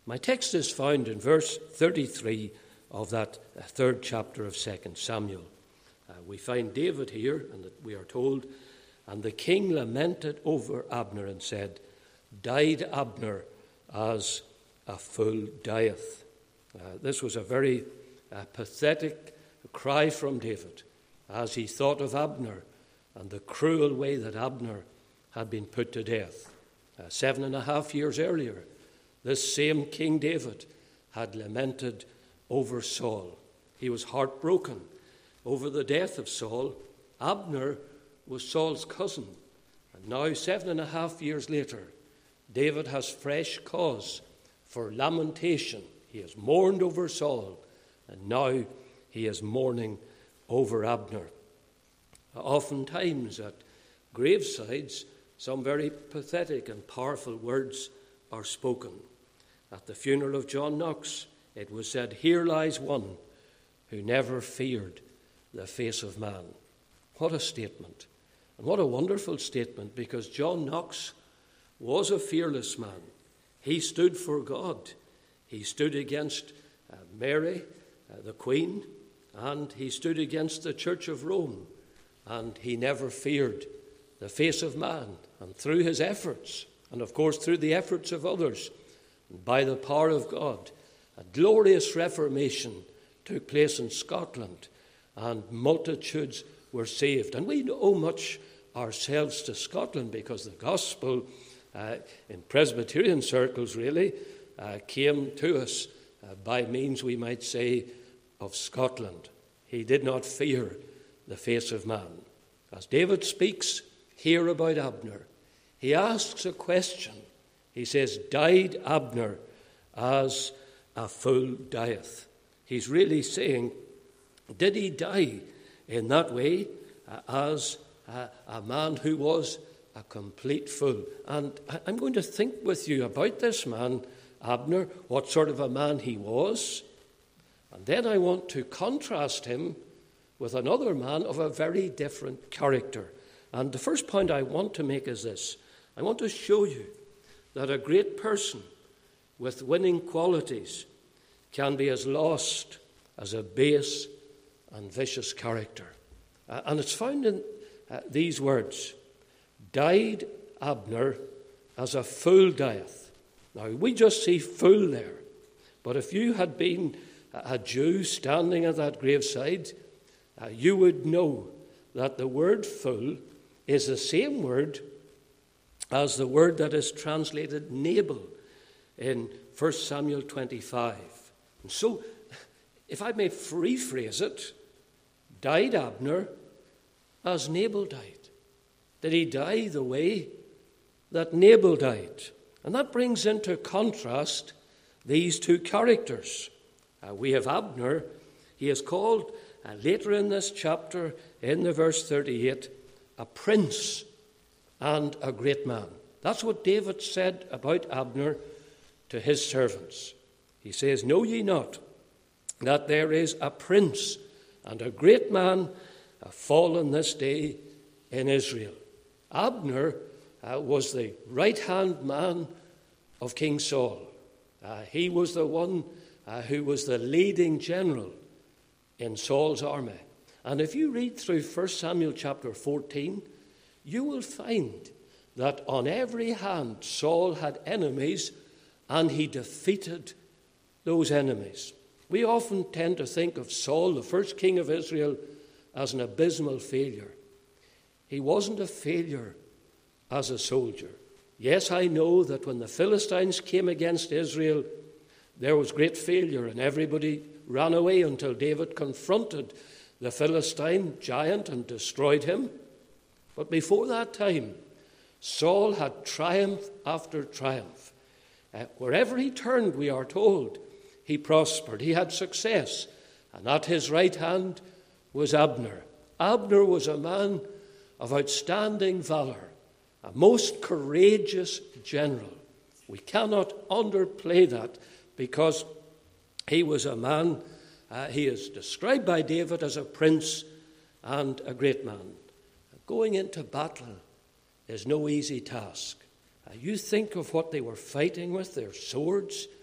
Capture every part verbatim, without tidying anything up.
My text is found in verse thirty-three of that third chapter of Second Samuel. Uh, we find David here, and we are told, and the king lamented over Abner and said, died Abner as a fool dieth. Uh, this was a very uh, pathetic cry from David as he thought of Abner and the cruel way that Abner had been put to death. Uh, seven and a half years earlier, this same King David had lamented over Saul. He was heartbroken over the death of Saul. Abner was Saul's cousin. And now, seven and a half years later, David has fresh cause for lamentation. He has mourned over Saul, and now he is mourning over Abner. Oftentimes at gravesides, some very pathetic and powerful words are spoken. At the funeral of John Knox, it was said, here lies one who never feared the face of man. What a statement. And what a wonderful statement, because John Knox was a fearless man. He stood for God. He stood against uh, Mary, uh, the Queen, and he stood against the Church of Rome. And he never feared the face of man. And through his efforts, and of course through the efforts of others, and by the power of God, a glorious reformation took place in Scotland, and multitudes were saved. And we owe much ourselves to Scotland, because the gospel uh, in Presbyterian circles really uh, came to us uh, by means, we might say, of Scotland. He did not fear the face of man. As David speaks here about Abner, he asks a question. He says, died Abner as a fool dieth. He's really saying, did he die in that way uh, as a, a man who was a complete fool? And I'm going to think with you about this man, Abner, what sort of a man he was. And then I want to contrast him with another man of a very different character. And the first point I want to make is this. I want to show you that a great person with winning qualities can be as lost as a base and vicious character. Uh, and it's found in uh, these words, died Abner as a fool dieth. Now, we just see fool there. But if you had been a Jew standing at that graveside, uh, you would know that the word fool is the same word as the word that is translated Nabal in First Samuel twenty-five. And so, if I may rephrase it, died Abner as Nabal died. Did he die the way that Nabal died? And that brings into contrast these two characters. Uh, we have Abner. He is called, uh, later in this chapter, in the verse thirty-eight, a prince and a great man. That's what David said about Abner to his servants. He says, know ye not that there is a prince and a great man uh, fallen this day in Israel? Abner uh, was the right-hand man of King Saul. Uh, he was the one uh, who was the leading general in Saul's army. And if you read through First Samuel chapter fourteen, you will find that on every hand Saul had enemies, and he defeated those enemies. We often tend to think of Saul, the first king of Israel, as an abysmal failure. He wasn't a failure as a soldier. Yes, I know that when the Philistines came against Israel, there was great failure, and everybody ran away until David confronted the Philistine giant and destroyed him. But before that time, Saul had triumph after triumph. Uh, wherever he turned, we are told, he prospered. He had success. And at his right hand was Abner. Abner was a man of outstanding valor, a most courageous general. We cannot underplay that, because he was a man, uh, he is described by David as a prince and a great man. Going into battle is no easy task. Uh, you think of what they were fighting with, their swords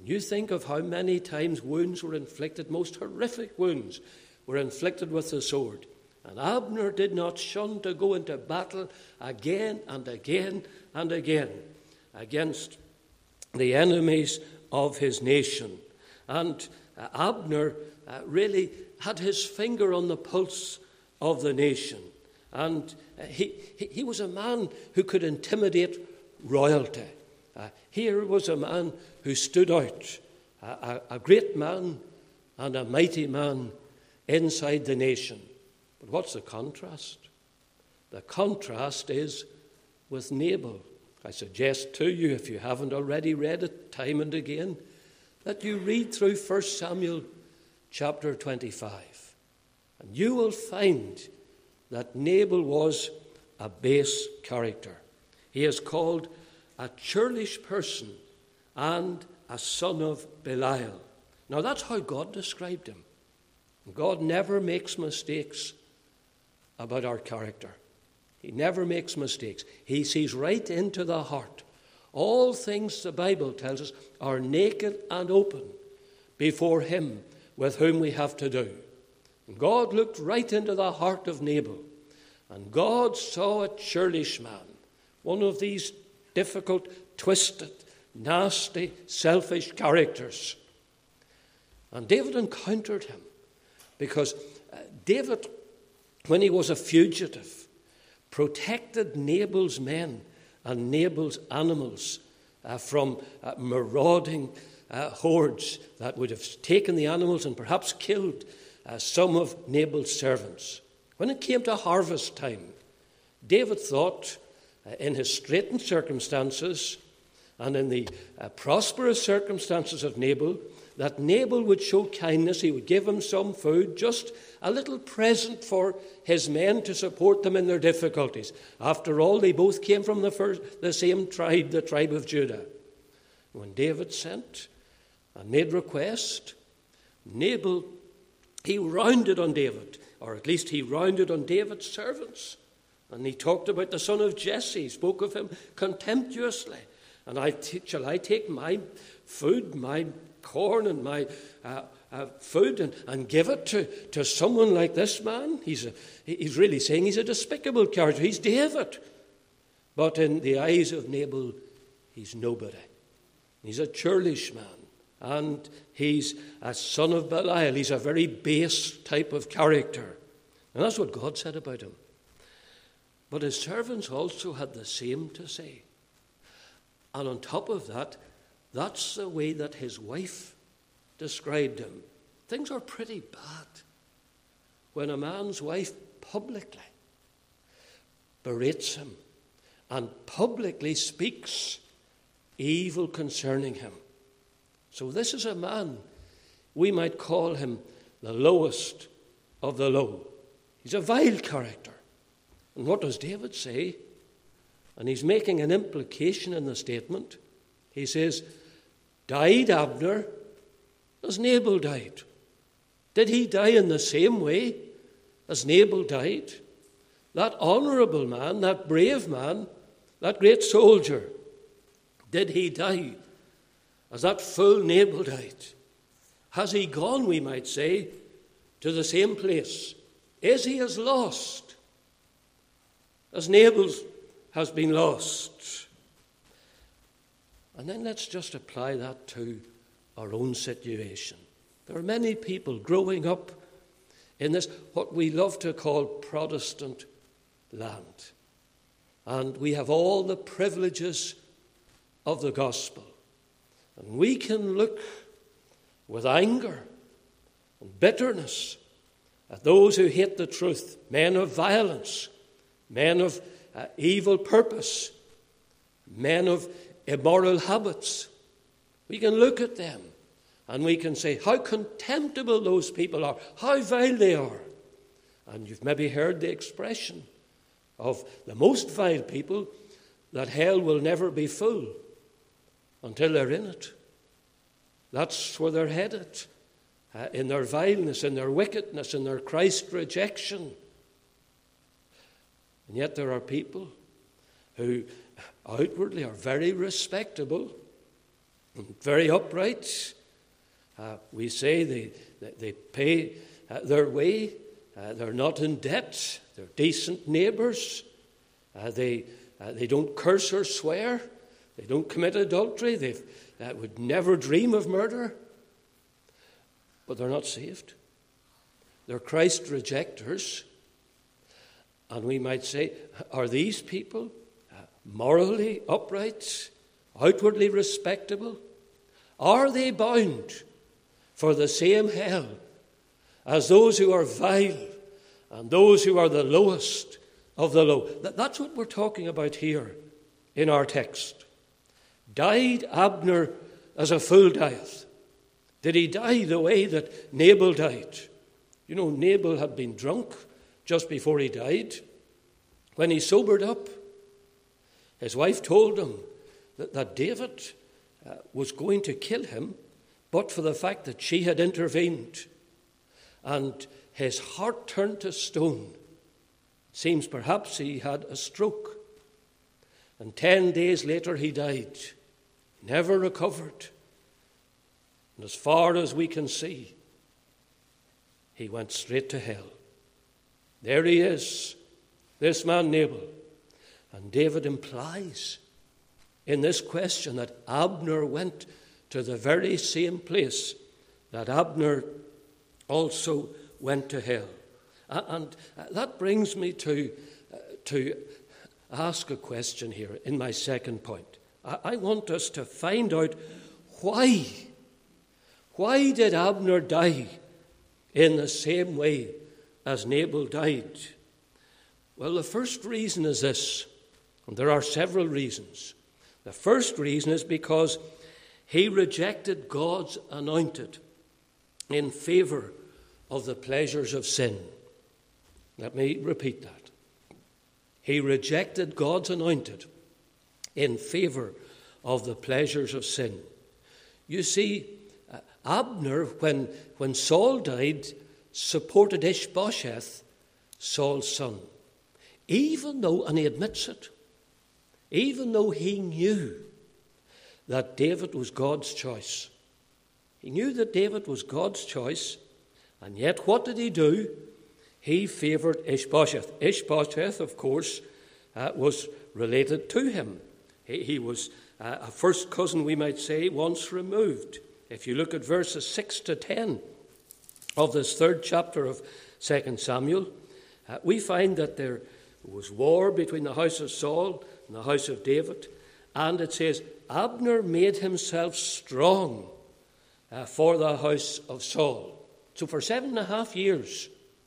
You think of how many times wounds were inflicted, most horrific wounds were inflicted with the sword. And Abner did not shun to go into battle again and again and again against the enemies of his nation. And uh, Abner uh, really had his finger on the pulse of the nation. And uh, he, he, he was a man who could intimidate royalty. Uh, here was a man who stood out, a, a, a great man and a mighty man inside the nation. But what's the contrast? The contrast is with Nabal. I suggest to you, if you haven't already read it time and again, that you read through First Samuel chapter twenty-five. And you will find that Nabal was a base character. He is called a churlish person and a son of Belial. Now that's how God described him. God never makes mistakes about our character. He never makes mistakes. He sees right into the heart. All things, the Bible tells us, are naked and open before him with whom we have to do. And God looked right into the heart of Nabal, and God saw a churlish man, one of these difficult, twisted, nasty, selfish characters. And David encountered him because uh, David, when he was a fugitive, protected Nabal's men and Nabal's animals uh, from uh, marauding uh, hordes that would have taken the animals and perhaps killed uh, some of Nabal's servants. When it came to harvest time, David thought, uh, in his straitened circumstances and in the uh, prosperous circumstances of Nabal, that Nabal would show kindness. He would give him some food, just a little present for his men to support them in their difficulties. After all, they both came from the, first, the same tribe, the tribe of Judah. When David sent and made request, Nabal, he rounded on David, or at least he rounded on David's servants. And he talked about the son of Jesse, spoke of him contemptuously. And I t- shall I take my food, my corn and my uh, uh, food and, and give it to, to someone like this man? He's, a, he's really saying he's a despicable character. He's David. But in the eyes of Nabal, he's nobody. He's a churlish man. And he's a son of Belial. He's a very base type of character. And that's what God said about him. But his servants also had the same to say. And on top of that, that's the way that his wife described him. Things are pretty bad when a man's wife publicly berates him and publicly speaks evil concerning him. So this is a man, we might call him the lowest of the low. He's a vile character. And what does David say? And he's making an implication in the statement. He says, died Abner as Nabal died. Did he die in the same way as Nabal died? That honourable man, that brave man, that great soldier, did he die as that fool Nabal died? Has he gone, we might say, to the same place? Is he as lost as Nabal has been lost? And then let's just apply that to our own situation. There are many people growing up in this, what we love to call Protestant land. And we have all the privileges of the gospel. And we can look with anger and bitterness at those who hate the truth, men of violence, men of uh, evil purpose, men of immoral habits. We can look at them and we can say how contemptible those people are, how vile they are. And you've maybe heard the expression of the most vile people that hell will never be full until they're in it. That's where they're headed, uh, in their vileness, in their wickedness, in their Christ rejection. And yet there are people who outwardly are very respectable, very upright. Uh, we say they, they pay uh, their way. Uh, they're not in debt. They're decent neighbours. Uh, they, uh, they don't curse or swear. They don't commit adultery. They uh, would never dream of murder. But they're not saved. They're Christ rejectors. And we might say, are these people uh, morally upright, outwardly respectable? Are they bound for the same hell as those who are vile and those who are the lowest of the low? That's what we're talking about here in our text. Died Abner as a fool dieth? Did he die the way that Nabal died? You know, Nabal had been drunk just before he died. When he sobered up, his wife told him that, that David uh, was going to kill him, but for the fact that she had intervened. And his heart turned to stone. It seems perhaps he had a stroke. And ten days later he died, never recovered. And as far as we can see, he went straight to hell. There he is, this man Nabal. And David implies in this question that Abner went to the very same place that Abner also went to hell. And that brings me to, uh, to ask a question here in my second point. I, I want us to find out why. Why did Abner die in the same way as Nabal died? Well, the first reason is this, and there are several reasons. The first reason is because he rejected God's anointed in favor of the pleasures of sin. Let me repeat that. He rejected God's anointed in favor of the pleasures of sin. You see, Abner, when, when Saul died, supported Ishbosheth, Saul's son. Even though, and he admits it, even though he knew that David was God's choice. He knew that David was God's choice, and yet what did he do? He favoured Ishbosheth. Ishbosheth, of course, uh, was related to him. He, he was uh, a first cousin, we might say, once removed. If you look at verses six to ten of this third chapter of Second Samuel, uh, we find that there was war between the house of Saul and the house of David. And it says, Abner made himself strong uh, for the house of Saul. So for seven and a half years,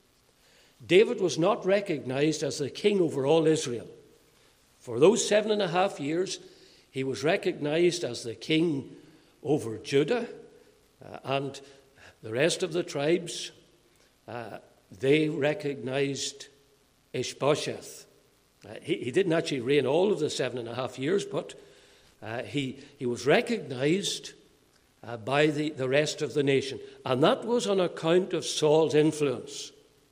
David was not recognized as the king over all Israel. For those seven and a half years, he was recognized as the king over Judah, uh, and the rest of the tribes, uh, they recognized Ishbosheth. Uh, he, he didn't actually reign all of the seven and a half years, but uh, he, he was recognized uh, by the, the rest of the nation. And that was on account of Saul's influence.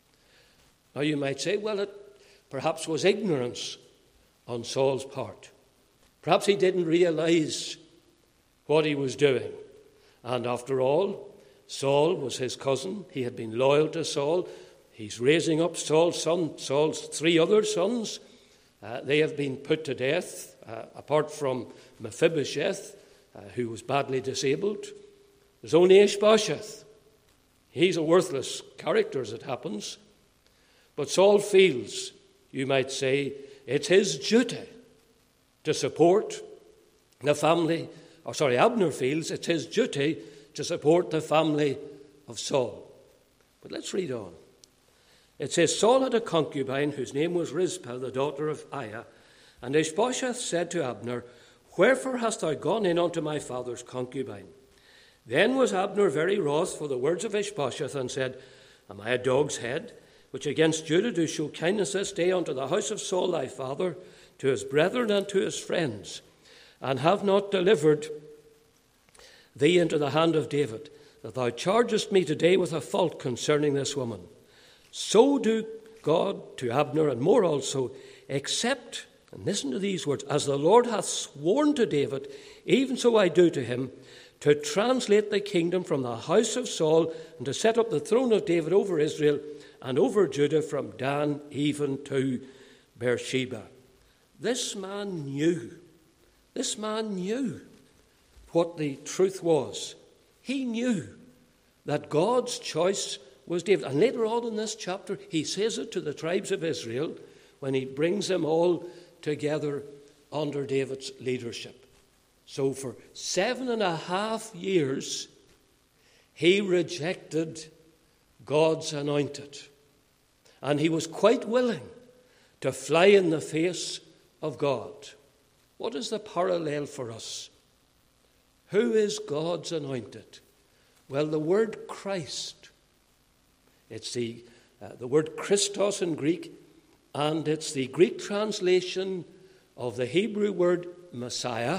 Now you might say, well, it perhaps was ignorance on Saul's part. Perhaps he didn't realize what he was doing. And after all, Saul was his cousin. He had been loyal to Saul. He's raising up Saul's son, Saul's three other sons. Uh, they have been put to death, uh, apart from Mephibosheth, uh, who was badly disabled. There's only Ishbosheth. He's a worthless character, as it happens. But Saul feels, you might say, it's his duty to support the family, or sorry, Abner feels it's his duty to support the family of Saul. But let's read on. It says, Saul had a concubine whose name was Rizpah, the daughter of Aiah. And Ishbosheth said to Abner, Wherefore hast thou gone in unto my father's concubine? Then was Abner very wroth for the words of Ishbosheth, and said, Am I a dog's head, which against Judah do show kindness this day unto the house of Saul thy father, to his brethren and to his friends, and have not delivered thee into the hand of David, that thou chargest me today with a fault concerning this woman? So do God to Abner, and more also, except, and listen to these words, as the Lord hath sworn to David, even so I do to him, to translate the kingdom from the house of Saul and to set up the throne of David over Israel and over Judah from Dan even to Beersheba. This man knew, this man knew what the truth was. He knew that God's choice was David. And later on in this chapter, he says it to the tribes of Israel when he brings them all together under David's leadership. So for seven and a half years, he rejected God's anointed. And he was quite willing to fly in the face of God. What is the parallel for us? Who is God's anointed? Well, the word Christ. It's the, uh, the word Christos in Greek, and it's the Greek translation of the Hebrew word Messiah.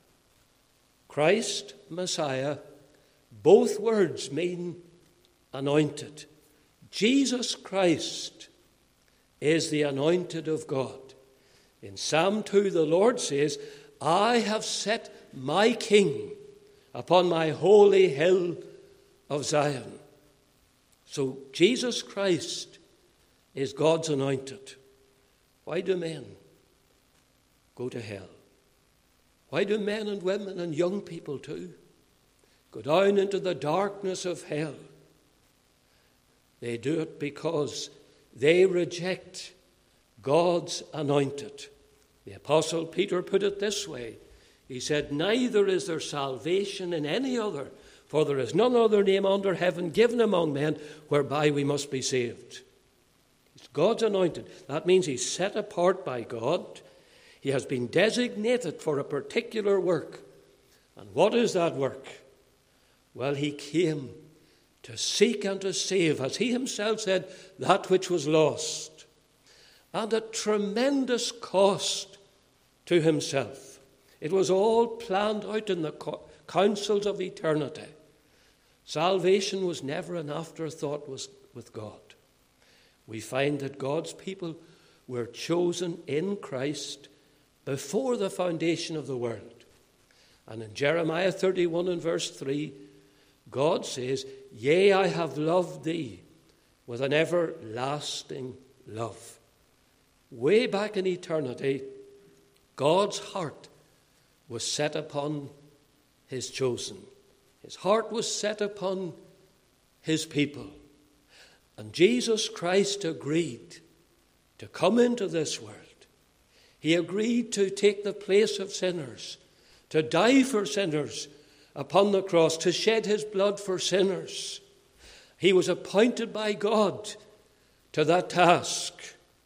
Christ, Messiah, both words mean anointed. Jesus Christ is the anointed of God. In Psalm two, the Lord says, I have set my King upon my holy hill of Zion. So Jesus Christ is God's anointed. Why do men go to hell? Why do men and women and young people too go down into the darkness of hell? They do it because they reject God's anointed. The Apostle Peter put it this way. He said, neither is there salvation in any other, for there is none other name under heaven given among men whereby we must be saved. He's God's anointed. That means he's set apart by God. He has been designated for a particular work. And what is that work? Well, he came to seek and to save, as he himself said, that which was lost. And at tremendous cost to himself. It was all planned out in the councils of eternity. Salvation was never an afterthought with God. We find that God's people were chosen in Christ before the foundation of the world. And in Jeremiah thirty-one and verse three, God says, yea, I have loved thee with an everlasting love. Way back in eternity, God's heart was set upon his chosen. His heart was set upon his people. And Jesus Christ agreed to come into this world. He agreed to take the place of sinners, to die for sinners upon the cross, to shed his blood for sinners. He was appointed by God to that task.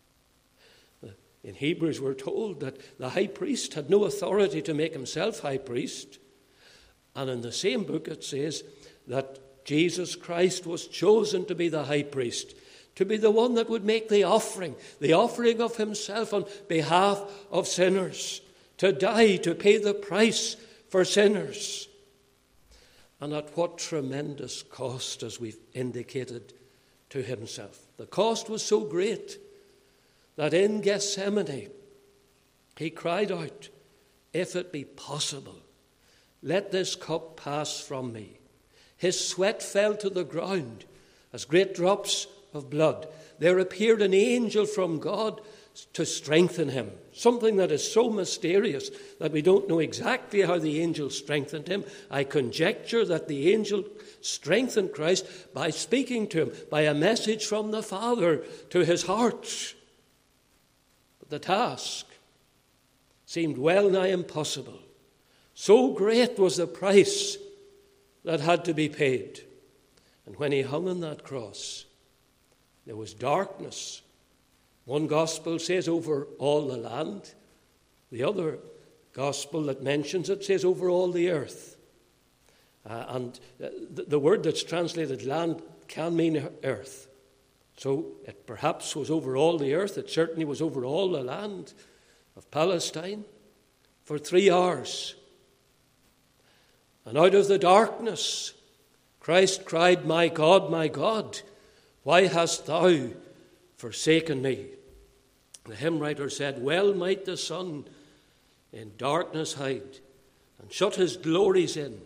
In Hebrews we're told that the high priest had no authority to make himself high priest. And in the same book it says that Jesus Christ was chosen to be the high priest, to be the one that would make the offering, the offering of himself on behalf of sinners, to die, to pay the price for sinners. And at what tremendous cost, as we've indicated, to himself. The cost was so great that in Gethsemane he cried out, if it be possible, let this cup pass from me. His sweat fell to the ground as great drops of blood. There appeared an angel from God to strengthen him. Something that is so mysterious that we don't know exactly how the angel strengthened him. I conjecture that the angel strengthened Christ by speaking to him, by a message from the Father to his heart. But the task seemed well nigh impossible. So great was the price that had to be paid. And when he hung on that cross, there was darkness. One gospel says over all the land. The other gospel that mentions it says over all the earth. Uh, and the, the word that's translated land can mean earth. So it perhaps was over all the earth. It certainly was over all the land of Palestine for three hours. And out of the darkness, Christ cried, my God, my God, why hast thou forsaken me? The hymn writer said, well might the sun in darkness hide and shut his glories in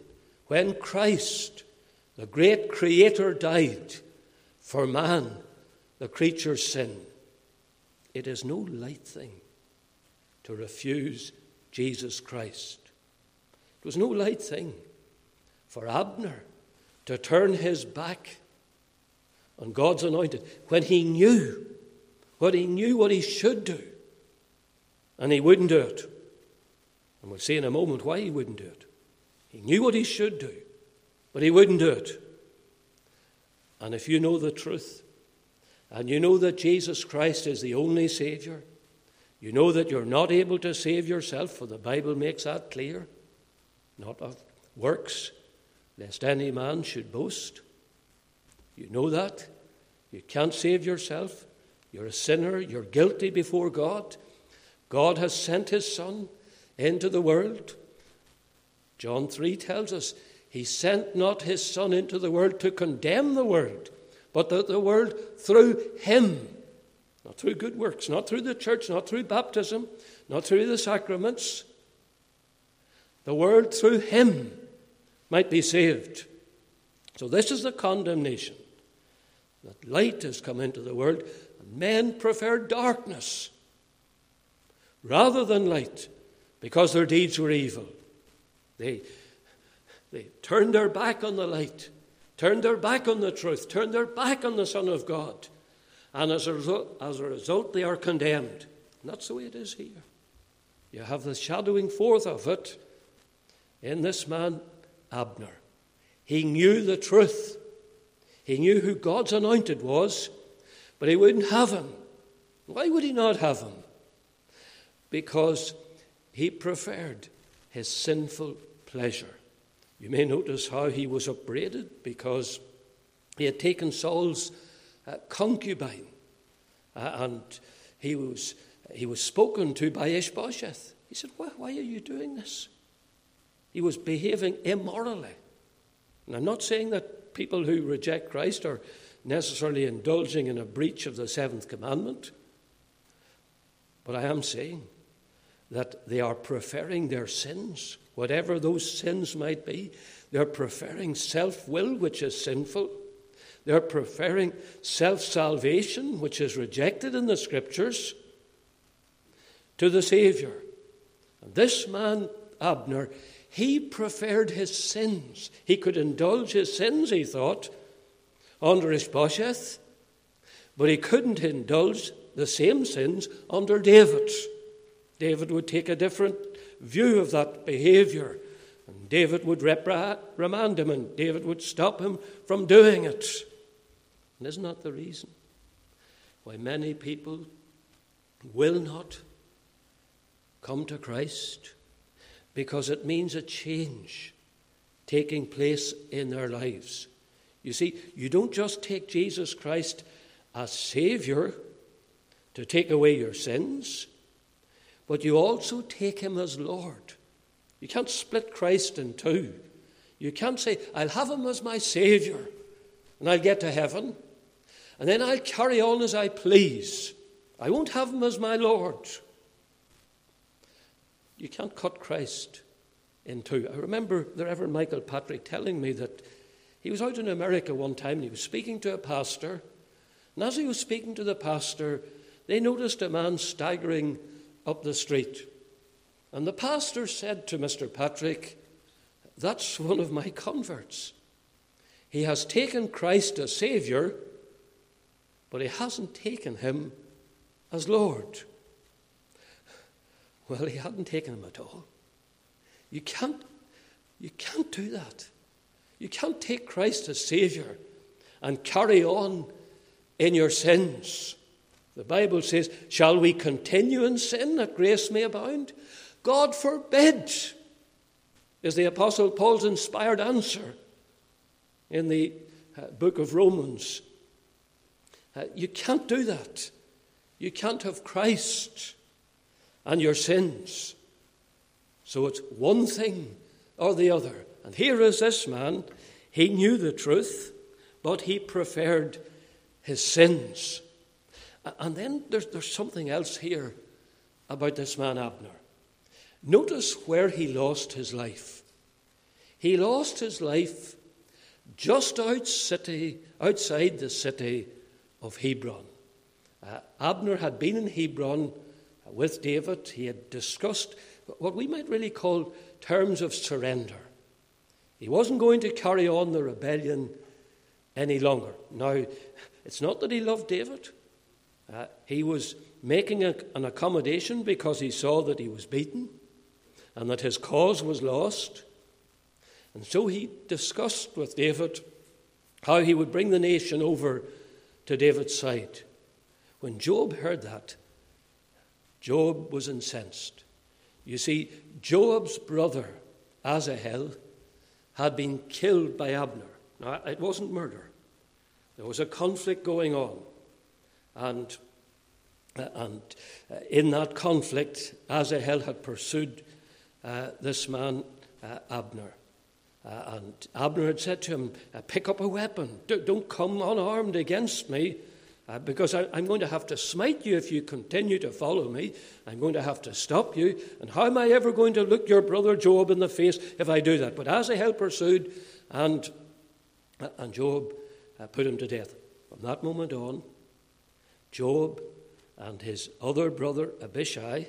when Christ, the great Creator, died for man, the creature's sin, it is no light thing to refuse Jesus Christ. It was no light thing for Abner to turn his back on God's anointed when he knew what he knew what he should do, and he wouldn't do it. And we'll see in a moment why he wouldn't do it. He knew what he should do, but he wouldn't do it. And if you know the truth, and you know that Jesus Christ is the only Savior, you know that you're not able to save yourself, for the Bible makes that clear, not of works, lest any man should boast. You know that. You can't save yourself. You're a sinner. You're guilty before God. God has sent his Son into the world. John three tells us he sent not his Son into the world to condemn the world, but that the world through him, not through good works, not through the church, not through baptism, not through the sacraments, the world through him might be saved. So this is the condemnation, that light has come into the world, and men prefer darkness rather than light because their deeds were evil. They, they turned their back on the light, turned their back on the truth, turned their back on the Son of God. And as a result, as a result they are condemned. And that's the way it is here. You have the shadowing forth of it in this man, Abner. He knew the truth. He knew who God's anointed was, but he wouldn't have him. Why would he not have him? Because he preferred his sinful pleasure. You may notice how he was upbraided, because he had taken Saul's uh, concubine, uh, and he was he was spoken to by Ishbosheth. He said, why, why are you doing this? He was behaving immorally. And I'm not saying that people who reject Christ are necessarily indulging in a breach of the seventh commandment, but I am saying that they are preferring their sins, whatever those sins might be. They're preferring self-will, which is sinful. They're preferring self-salvation, which is rejected in the Scriptures, to the Savior. And this man, Abner, he preferred his sins. He could indulge his sins, he thought, under Ishbosheth, but he couldn't indulge the same sins under David. David would take a different view of that behavior, and David would reprimand him, and David would stop him from doing it. And isn't that the reason why many people will not come to Christ? Because it means a change taking place in their lives. You see, you don't just take Jesus Christ as Savior to take away your sins, but you also take him as Lord. You can't split Christ in two. You can't say, I'll have him as my Savior, and I'll get to heaven, and then I'll carry on as I please. I won't have him as my Lord. You can't cut Christ in two. I remember the Reverend Michael Patrick telling me that he was out in America one time, and he was speaking to a pastor, and as he was speaking to the pastor, they noticed a man staggering up the street. And the pastor said to Mister Patrick, that's one of my converts. He has taken Christ as Savior, but he hasn't taken him as Lord. Well, he hadn't taken him at all. You can't, you can't do that. You can't take Christ as Savior and carry on in your sins. The Bible says, shall we continue in sin that grace may abound? God forbid, is the Apostle Paul's inspired answer in the uh, book of Romans. Uh, you can't do that. You can't have Christ and your sins. So it's one thing or the other. And here is this man. He knew the truth, but he preferred his sins. And then there's, there's something else here about this man Abner. Notice where he lost his life. He lost his life just out city, outside the city of Hebron. Uh, Abner had been in Hebron with David. He had discussed what we might really call terms of surrender. He wasn't going to carry on the rebellion any longer. Now, it's not that he loved David. Uh, he was making a, an accommodation because he saw that he was beaten and that his cause was lost. And so he discussed with David how he would bring the nation over to David's side. When Joab heard that, Joab was incensed. You see, Joab's brother, Asahel, had been killed by Abner. Now, it wasn't murder. There was a conflict going on. And, and in that conflict, Asahel had pursued uh, this man, uh, Abner. Uh, and Abner had said to him, uh, pick up a weapon. D- don't come unarmed against me, uh, because I, I'm going to have to smite you if you continue to follow me. I'm going to have to stop you. And how am I ever going to look your brother Joab in the face if I do that? But Asahel pursued, and, uh, and Joab uh, put him to death. From that moment on, Joab and his other brother Abishai,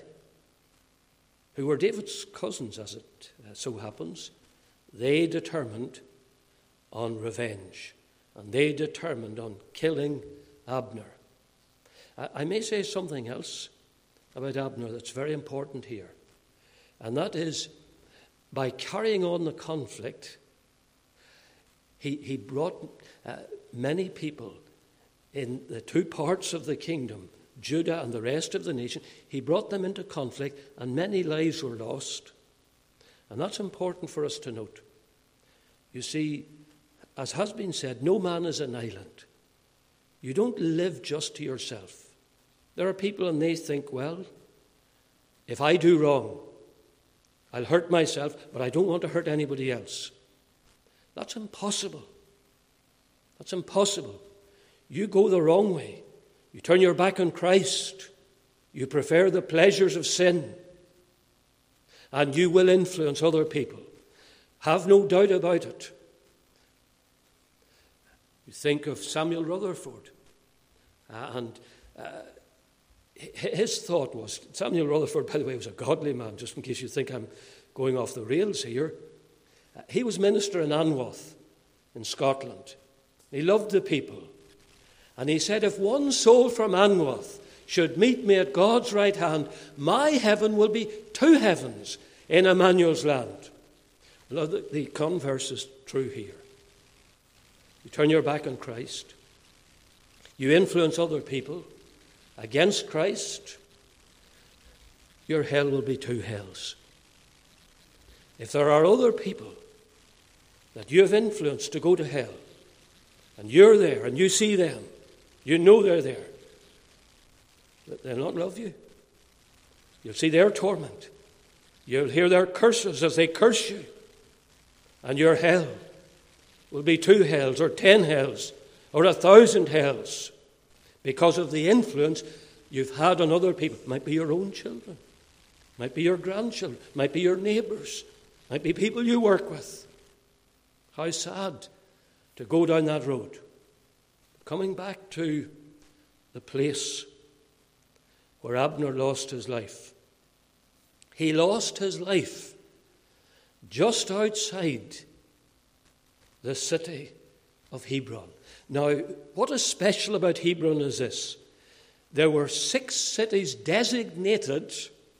who were David's cousins, as it uh, so happens, they determined on revenge, and they determined on killing Abner. I, I may say something else about Abner that's very important here, and that is, by carrying on the conflict, he, he brought uh, many people in the two parts of the kingdom, Judah and the rest of the nation. He brought them into conflict, and many lives were lost. And that's important for us to note. You see, as has been said, no man is an island. You don't live just to yourself. There are people and they think, well, if I do wrong, I'll hurt myself, but I don't want to hurt anybody else. That's impossible. That's impossible. You go the wrong way. You turn your back on Christ. You prefer the pleasures of sin. And you will influence other people. Have no doubt about it. You think of Samuel Rutherford. Uh, and uh, his thought was, Samuel Rutherford, by the way, was a godly man, just in case you think I'm going off the rails here. Uh, he was minister in Anwath in Scotland. He loved the people. And he said, if one soul from Anwath should meet me at God's right hand, my heaven will be two heavens in Emmanuel's land. Well, the, the converse is true here. You turn your back on Christ. You influence other people against Christ. Your hell will be two hells. If there are other people that you have influenced to go to hell, and you're there and you see them, you know they're there, they'll not love you. You'll see their torment. You'll hear their curses as they curse you. And your hell will be two hells or ten hells or a thousand hells because of the influence you've had on other people. It might be your own children. It might be your grandchildren. It might be your neighbours. It might be people you work with. How sad to go down that road. Coming back to the place where Abner lost his life. He lost his life just outside the city of Hebron. Now, what is special about Hebron is this. There were six cities designated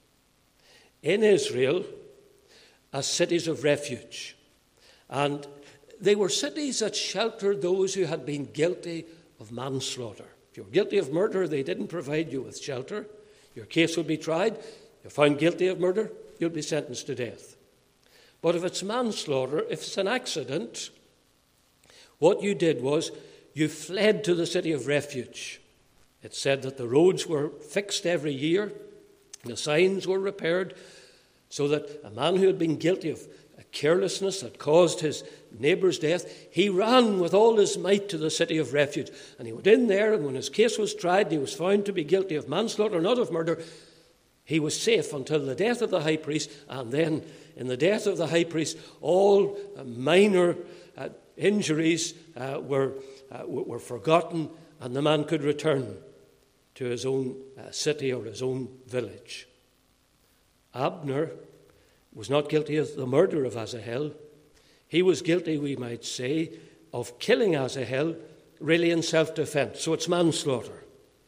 in Israel as cities of refuge. And they were cities that sheltered those who had been guilty of manslaughter. If you were guilty of murder, they didn't provide you with shelter. Your case would be tried. You're found guilty of murder, you'll be sentenced to death. But if it's manslaughter, if it's an accident, what you did was you fled to the city of refuge. It said that the roads were fixed every year, the signs were repaired, so that a man who had been guilty of a carelessness that caused his neighbour's death, he ran with all his might to the city of refuge. And he went in there, and when his case was tried, and he was found to be guilty of manslaughter, not of murder, He was safe until the death of the high priest, and then in the death of the high priest, all uh, minor uh, injuries uh, were, uh, were forgotten, and the man could return to his own uh, city or his own village. Abner was not guilty of the murder of Asahel. He was guilty, we might say, of killing Asahel, really in self-defense. So it's manslaughter.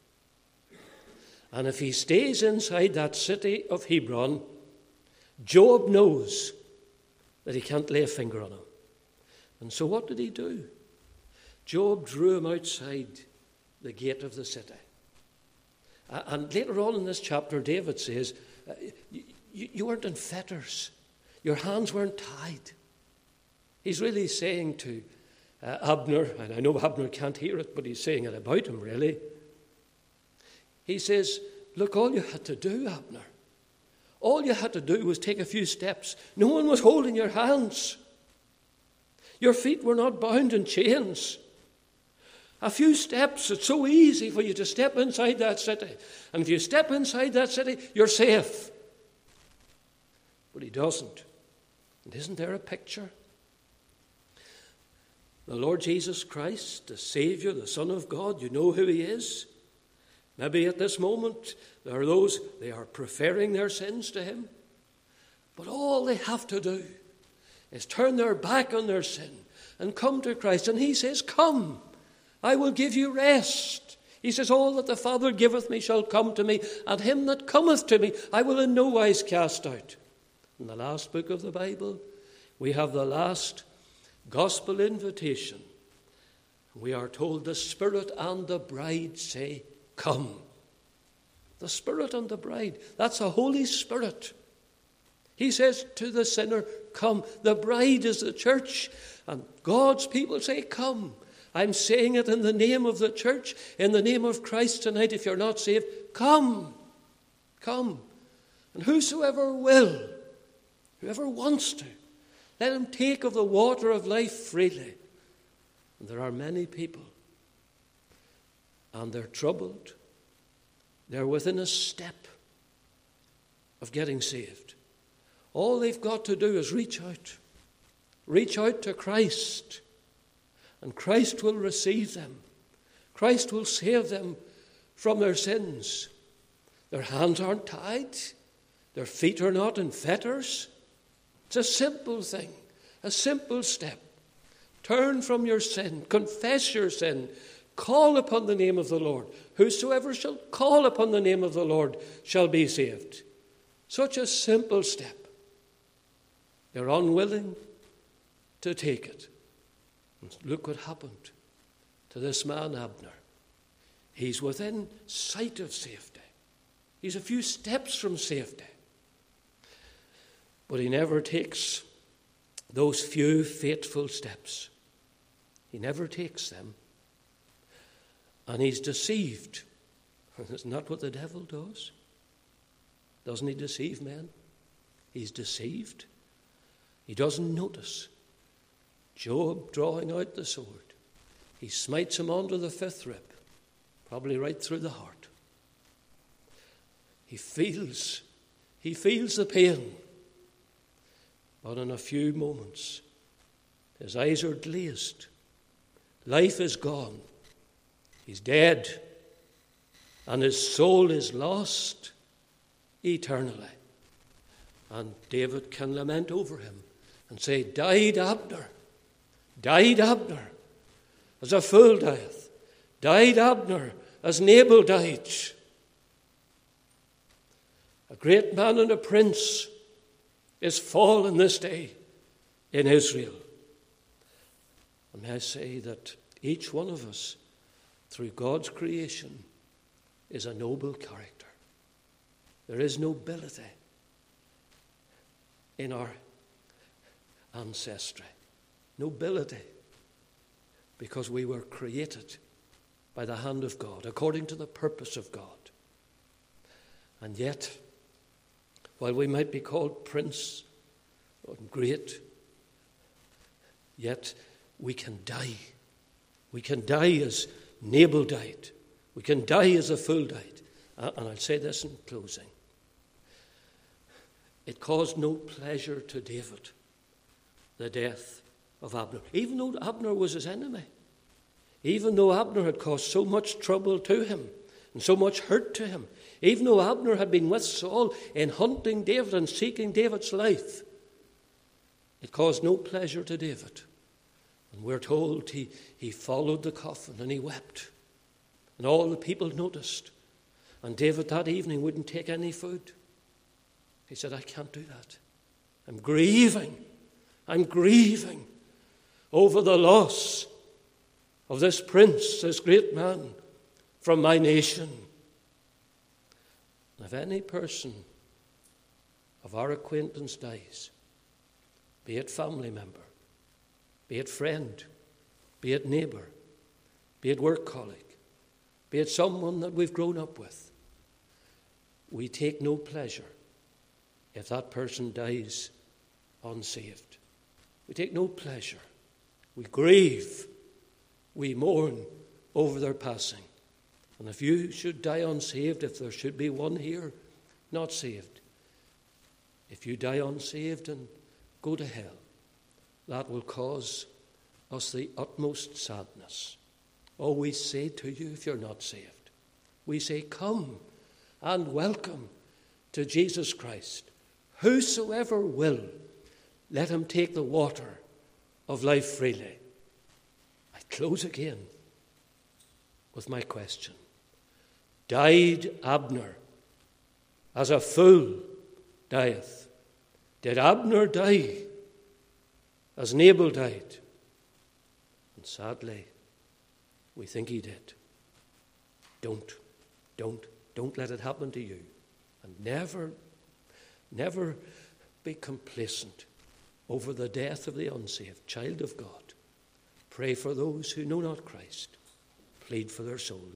And if he stays inside that city of Hebron, Joab knows that he can't lay a finger on him. And so what did he do? Joab drew him outside the gate of the city. And later on in this chapter, David says, you, you weren't in fetters. Your hands weren't tied. He's really saying to uh, Abner, and I know Abner can't hear it, but he's saying it about him, really. He says, look, all you had to do, Abner, all you had to do was take a few steps. No one was holding your hands. Your feet were not bound in chains. A few steps, it's so easy for you to step inside that city. And if you step inside that city, you're safe. But he doesn't. And isn't there a picture? The Lord Jesus Christ, the Savior, the Son of God, you know who he is. Maybe at this moment there are those, they are preferring their sins to him. But all they have to do is turn their back on their sin and come to Christ. And he says, come, I will give you rest. He says, all that the Father giveth me shall come to me, and him that cometh to me I will in no wise cast out. In the last book of the Bible, we have the last gospel invitation. We are told the Spirit and the bride say, come. The Spirit and the bride, that's a Holy Spirit. He says to the sinner, come. The bride is the church, and God's people say, come. I'm saying it in the name of the church, in the name of Christ tonight. If you're not saved, come. Come. And whosoever will, whoever wants to, let him take of the water of life freely. And there are many people, and they're troubled. They're within a step of getting saved. All they've got to do is reach out. Reach out to Christ. And Christ will receive them. Christ will save them from their sins. Their hands aren't tied. Their feet are not in fetters. It's a simple thing, a simple step. Turn from your sin, confess your sin, call upon the name of the Lord. Whosoever shall call upon the name of the Lord shall be saved. Such a simple step. They're unwilling to take it. And look what happened to this man Abner. He's within sight of safety. He's a few steps from safety. But he never takes those few fateful steps. He never takes them. And he's deceived. Isn't that what the devil does? Doesn't he deceive men? He's deceived. He doesn't notice Joab drawing out the sword. He smites him onto the fifth rib, probably right through the heart. He feels, he feels the pain. But in a few moments, his eyes are glazed. Life is gone. He's dead. And his soul is lost eternally. And David can lament over him and say, died Abner. Died Abner, as a fool dieth. Died Abner, as Nabal died. A great man and a prince is fallen this day in Israel. And may I say that each one of us, through God's creation, is a noble character. There is nobility in our ancestry. Nobility, because we were created by the hand of God, according to the purpose of God. And yet, while we might be called prince or great, yet we can die. We can die as Nabal died. We can die as a fool died. And I'll say this in closing. it caused no pleasure to David, the death of Abner. Even though Abner was his enemy, even though Abner had caused so much trouble to him and so much hurt to him, even though Abner had been with Saul in hunting David and seeking David's life, it caused no pleasure to David. And we're told he, he followed the coffin and he wept. And all the people noticed. And David that evening wouldn't take any food. He said, I can't do that. I'm grieving. I'm grieving over the loss of this prince, this great man from my nation. If any person of our acquaintance dies, be it family member, be it friend, be it neighbour, be it work colleague, be it someone that we've grown up with, we take no pleasure if that person dies unsaved. We take no pleasure. We grieve. We mourn over their passing. And if you should die unsaved, if there should be one here not saved, if you die unsaved and go to hell, that will cause us the utmost sadness. Oh, we say to you, if you're not saved, we say, come and welcome to Jesus Christ. Whosoever will, let him take the water of life freely. I close again with my question. Died Abner as a fool dieth? Did Abner die as Nabal died? And sadly, we think he did. Don't, don't, don't let it happen to you. And never, never be complacent over the death of the unsaved. Child of God, pray for those who know not Christ. Plead for their souls.